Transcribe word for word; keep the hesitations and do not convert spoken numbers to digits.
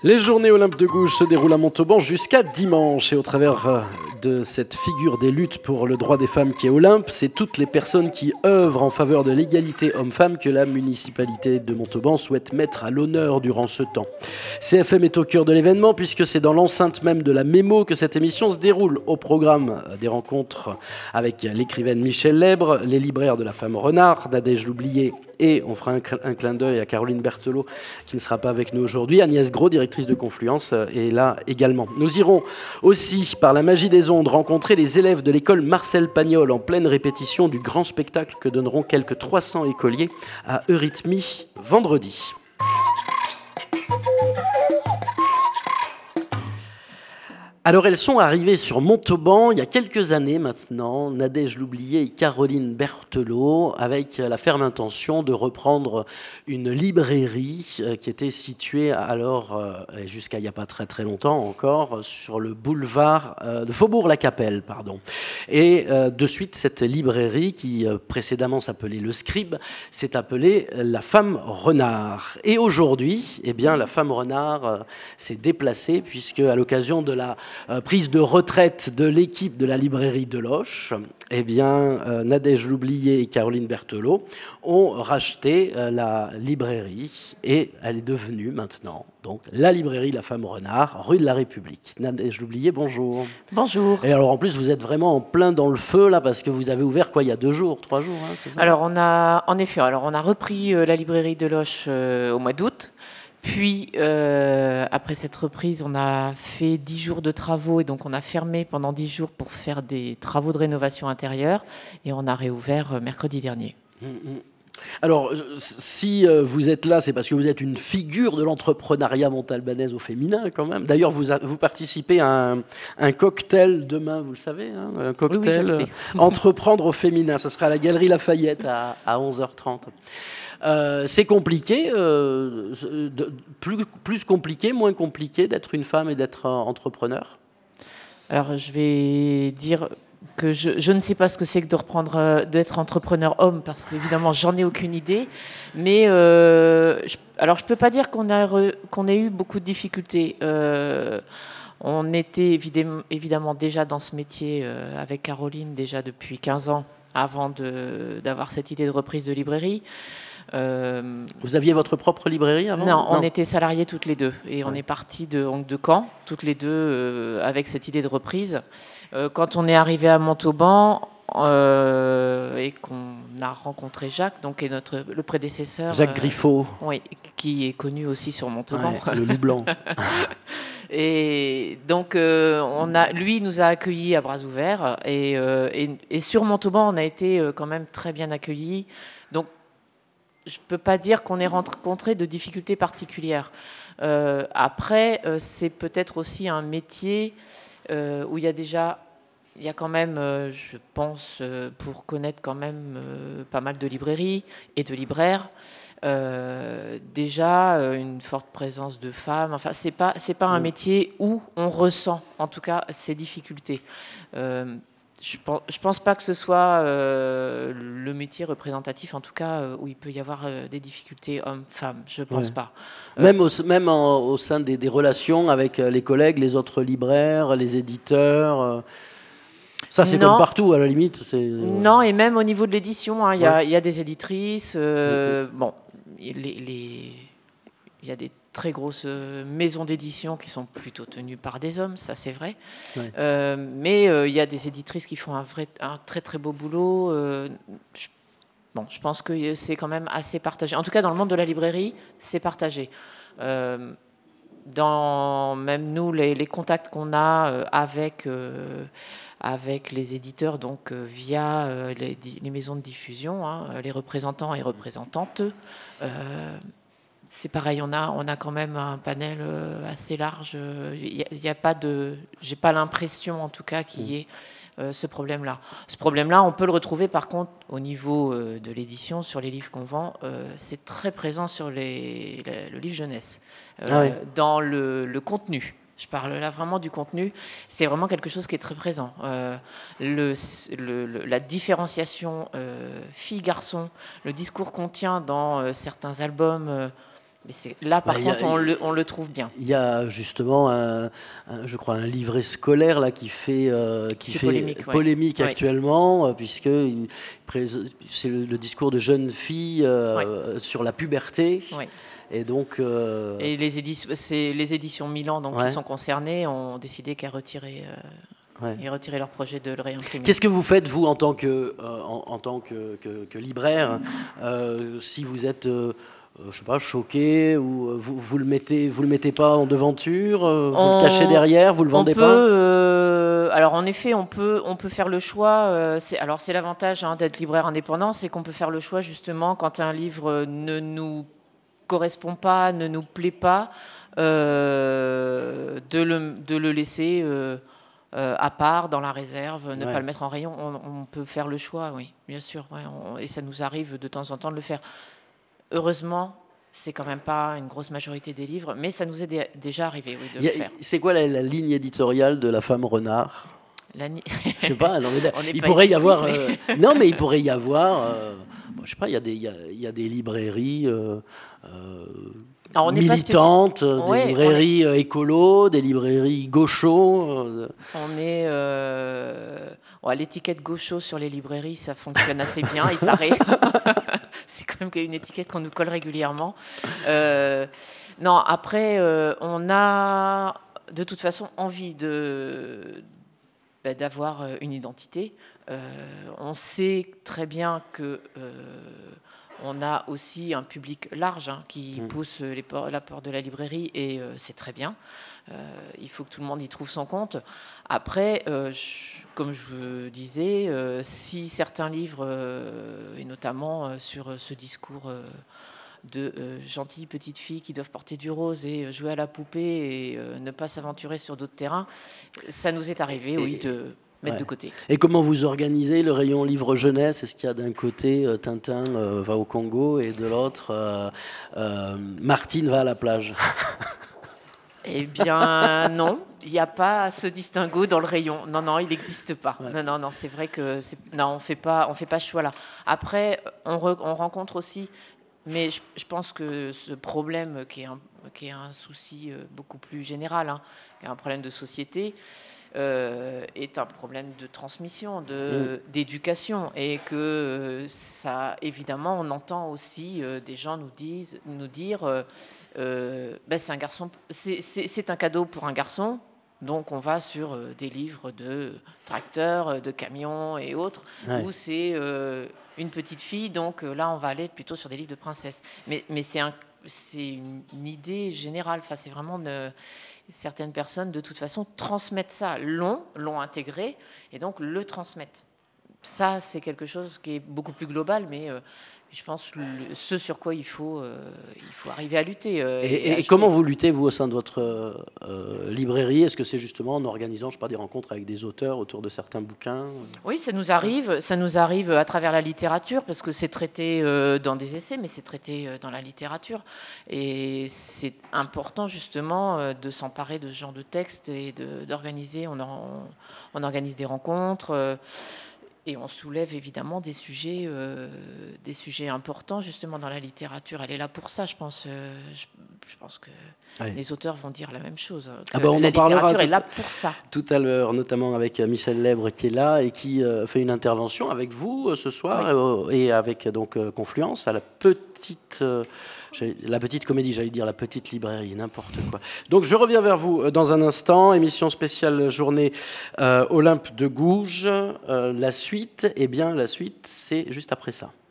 Les journées Olympe de Gouges se déroulent à Montauban jusqu'à dimanche. Et au travers de cette figure des luttes pour le droit des femmes qui est Olympe, c'est toutes les personnes qui œuvrent en faveur de l'égalité homme-femme que la municipalité de Montauban souhaite mettre à l'honneur durant ce temps. C F M est au cœur de l'événement puisque c'est dans l'enceinte même de la Mémo que cette émission se déroule. Au programme des rencontres avec l'écrivaine Michel Lèbre, les libraires de la femme renard, Nadège l'oubliée, et on fera un, un clin d'œil à Caroline Berthelot qui ne sera pas avec nous aujourd'hui. Agnès Gros, directrice de Confluence, est là également. Nous irons aussi, par la magie des ondes, rencontrer les élèves de l'école Marcel Pagnol en pleine répétition du grand spectacle que donneront quelques trois cents écoliers à Eurythmie vendredi. Alors elles sont arrivées sur Montauban il y a quelques années maintenant, Nadège l'oubliée et Caroline Berthelot, avec la ferme intention de reprendre une librairie qui était située alors, jusqu'à il n'y a pas très très longtemps encore, sur le boulevard de Faubourg-la-Capelle, pardon. Et de suite, cette librairie qui précédemment s'appelait Le Scribe, s'est appelée La Femme Renard. Et aujourd'hui, eh bien, La Femme Renard s'est déplacée puisque à l'occasion de la Euh, prise de retraite de l'équipe de la librairie de Loches, eh bien, euh, Nadège l'oubliée et Caroline Berthelot ont racheté euh, la librairie et elle est devenue maintenant donc la librairie La Femme Renard, rue de la République. Nadège l'oubliée, bonjour. Bonjour. Et alors en plus, vous êtes vraiment en plein dans le feu là parce que vous avez ouvert quoi il y a deux jours, trois jours, hein, c'est ça ? Alors on a, en effet, alors on a repris euh, la librairie de Loches euh, au mois d'août. Puis, euh, après cette reprise, on a fait dix jours de travaux et donc on a fermé pendant dix jours pour faire des travaux de rénovation intérieure et on a réouvert mercredi dernier. Mmh, mmh. Alors, si vous êtes là, c'est parce que vous êtes une figure de l'entrepreneuriat montalbanaise au féminin, quand même. D'ailleurs, vous, a, vous participez à un, un cocktail demain, vous le savez, hein, un cocktail oui, oui, Entreprendre au féminin. Ça sera à la Galerie Lafayette à, à onze heures trente. Euh, c'est compliqué, euh, de, plus, plus compliqué, moins compliqué d'être une femme et d'être entrepreneur ? Alors, je vais dire que je, je ne sais pas ce que c'est que de reprendre, d'être entrepreneur homme, parce qu'évidemment, j'en ai aucune idée. Mais, euh, je, alors, je ne peux pas dire qu'on a, re, qu'on ait eu beaucoup de difficultés. Euh, on était évidemment, évidemment déjà dans ce métier euh, avec Caroline, déjà depuis quinze ans, avant de, d'avoir cette idée de reprise de librairie. Euh, Vous aviez votre propre librairie avant ? Non, on non. était salariés toutes les deux. Et ouais. On est partis de, de Caen, toutes les deux, euh, avec cette idée de reprise. Euh, quand on est arrivé à Montauban euh, et qu'on a rencontré Jacques, donc, et notre, le prédécesseur... Jacques euh, Griffo. Oui, qui est connu aussi sur Montauban. Ouais, le loup blanc. Et donc, euh, on a, lui nous a accueillis à bras ouverts. Et, euh, et, et sur Montauban, on a été quand même très bien accueillis. Donc, je ne peux pas dire qu'on ait rencontré de difficultés particulières. Euh, après, euh, c'est peut-être aussi un métier euh, où il y a déjà, il y a quand même, euh, je pense, euh, pour connaître quand même euh, pas mal de librairies et de libraires, euh, déjà euh, une forte présence de femmes. Enfin, c'est pas, c'est pas un métier où on ressent, en tout cas, ces difficultés. Euh, Je pense, je pense pas que ce soit euh, le métier représentatif, en tout cas, euh, où il peut y avoir euh, des difficultés hommes-femmes. Je pense ouais. pas. Euh, même au, même en, au sein des, des relations avec les collègues, les autres libraires, les éditeurs. Euh, ça, c'est non. comme partout, à la limite. C'est, euh... Non, et même au niveau de l'édition, hein, il ouais. y, y a des éditrices. Euh, mmh. Bon, les, les, il y a des très grosses maisons d'édition qui sont plutôt tenues par des hommes, ça c'est vrai. Ouais. Euh, mais il euh, y a des éditrices qui font un, vrai, un très très beau boulot. Euh, je, bon, je pense que c'est quand même assez partagé. En tout cas, dans le monde de la librairie, c'est partagé. Euh, dans même nous, les, les contacts qu'on a euh, avec, euh, avec les éditeurs, donc euh, via euh, les, les maisons de diffusion, hein, les représentants et représentantes, euh, c'est pareil, on a, on a quand même un panel assez large. Il n'y a, a pas de, j'ai pas l'impression, en tout cas, qu'il y ait euh, ce problème-là. Ce problème-là, on peut le retrouver, par contre, au niveau euh, de l'édition, sur les livres qu'on vend. Euh, c'est très présent sur les, le, le livre jeunesse, euh, ah oui. dans le, le contenu. Je parle là vraiment du contenu. C'est vraiment quelque chose qui est très présent. Euh, le, le, le, la différenciation euh, fille-garçon, le discours qu'on tient dans euh, certains albums. Euh, Mais c'est, là, par Ouais, contre, a, on, le, on le trouve bien. Il y a justement, un, un, je crois, un livret scolaire là, qui fait, euh, qui fait polémique, polémique ouais. actuellement, euh, puisque il, c'est le, le discours de jeunes filles euh, ouais. sur la puberté. Ouais. Et donc, euh... et les éditions, c'est les éditions Milan donc ouais. qui sont concernées ont décidé qu'à retirer. Euh... Ouais. Et retirer leur projet de le réimprimer. Qu'est-ce que vous faites, vous, en tant que, euh, en, en tant que, que, que libraire, euh, si vous êtes, euh, je sais pas, choqué, ou vous, vous le mettez, vous le mettez pas en devanture, euh, vous on, le cachez derrière, vous le vendez on peut, pas euh, Alors, en effet, on peut, on peut faire le choix. Euh, c'est, alors, c'est l'avantage hein, d'être libraire indépendant, c'est qu'on peut faire le choix, justement, quand un livre ne nous correspond pas, ne nous plaît pas, euh, de, le, de le laisser... Euh, Euh, à part, dans la réserve, ne ouais. pas le mettre en rayon, on, on peut faire le choix, oui, bien sûr. Ouais, on, et ça nous arrive de temps en temps de le faire. Heureusement, c'est quand même pas une grosse majorité des livres, mais ça nous est dé- déjà arrivé, oui, de y a, le faire. C'est quoi la, la ligne éditoriale de La Femme Renard ? La ni- Je sais pas, non, mais il pourrait y avoir... Mais... Euh, non, mais il pourrait y avoir... Euh, bon, je sais pas, il y a des, il y a, il y a des librairies... Euh, euh, Alors, on militantes, spéci... des ouais, librairies est... écolo, des librairies gauchos. Euh... On est euh... ouais, l'étiquette gaucho sur les librairies, ça fonctionne assez bien, il paraît. C'est quand même une étiquette qu'on nous colle régulièrement. Euh... Non, après, euh, on a de toute façon envie de bah, d'avoir une identité. Euh, on sait très bien que euh, on a aussi un public large hein, qui mmh. pousse les por- la porte de la librairie et euh, c'est très bien. Euh, il faut que tout le monde y trouve son compte. Après, euh, je, comme je disais, euh, si certains livres, euh, et notamment euh, sur ce discours euh, de euh, gentilles petites filles qui doivent porter du rose et jouer à la poupée et euh, ne pas s'aventurer sur d'autres terrains, ça nous est arrivé, et, oui, de... mettre ouais. de côté. Et comment vous organisez le rayon livre jeunesse ? Est-ce qu'il y a d'un côté euh, Tintin euh, va au Congo et de l'autre euh, euh, Martine va à la plage ? Eh bien non, il n'y a pas ce distinguo dans le rayon. Non, non, il n'existe pas. Ouais. Non, non, non, c'est vrai que c'est... non, on fait pas, on fait pas ce choix-là. Après, on, re... on rencontre aussi, mais je, je pense que ce problème qui est un, qui est un souci beaucoup plus général, hein, qui est un problème de société. Euh, est un problème de transmission, de, mmh. d'éducation, et que euh, ça, évidemment, on entend aussi euh, des gens nous disent, nous dire, euh, euh, ben c'est un garçon, c'est, c'est, c'est un cadeau pour un garçon, donc on va sur euh, des livres de tracteurs, de camions et autres, ouais. où c'est euh, une petite fille, donc euh, là on va aller plutôt sur des livres de princesses. Mais, mais c'est un, c'est une, une idée générale. Enfin, c'est vraiment de, certaines personnes, de toute façon, transmettent ça, l'ont, l'ont intégré, et donc le transmettent. Ça, c'est quelque chose qui est beaucoup plus global, mais euh, je pense le, ce sur quoi il faut, euh, il faut arriver à lutter. Euh, et, et, et comment vous luttez, vous, au sein de votre euh, librairie ? Est-ce que c'est justement en organisant, je sais pas, des rencontres avec des auteurs autour de certains bouquins ? Oui, ça nous arrive. Ça nous arrive à travers la littérature, parce que c'est traité euh, dans des essais, mais c'est traité euh, dans la littérature. Et c'est important, justement, euh, de s'emparer de ce genre de texte et de, d'organiser. On, en, on organise des rencontres. Euh, Et on soulève évidemment des sujets, euh, des sujets importants justement dans la littérature. Elle est là pour ça, je pense. Euh, je, je pense que oui. les auteurs vont dire la même chose. Ah bah on la en littérature est là pour ça. Tout à l'heure, notamment avec Michel Lèbre qui est là et qui euh, fait une intervention avec vous euh, ce soir oui. euh, et avec donc euh, Confluence à la petite. Euh, La petite comédie, j'allais dire la petite librairie, n'importe quoi. Donc je reviens vers vous dans un instant, émission spéciale journée euh, Olympe de Gouges. Euh, la suite, eh bien la suite, c'est juste après ça.